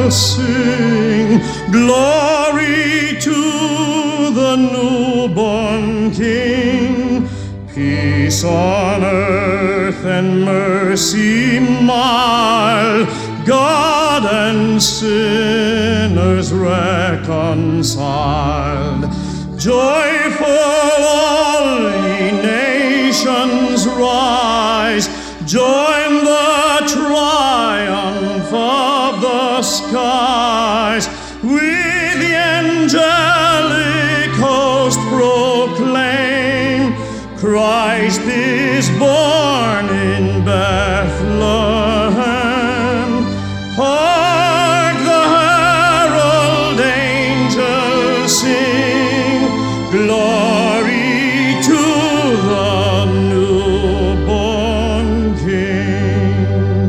shall sing glory to the newborn King. Peace on earth and mercy mild, God and sinners reconciled. Joyful all ye nations rise, join the triumph of the skies. With the angelic host proclaim, Christ is born in Bethlehem. Hark the herald angels sing, glory to the newborn King.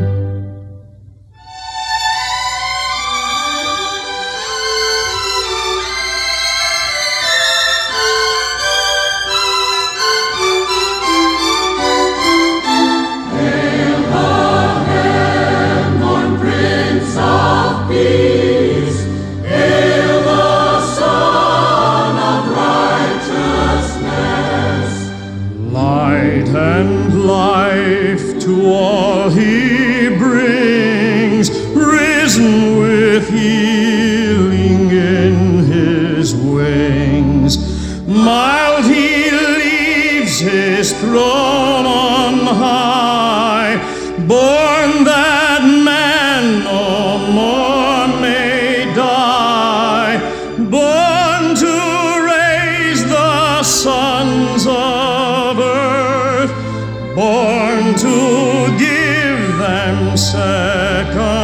Hail the newborn Prince of Peace, hail the Son of Righteousness. Light and life to all he brings, risen with healing in his wings. Mild he leaves his throne on high, born that man no more may die, born to raise the sons of earth, born to give them second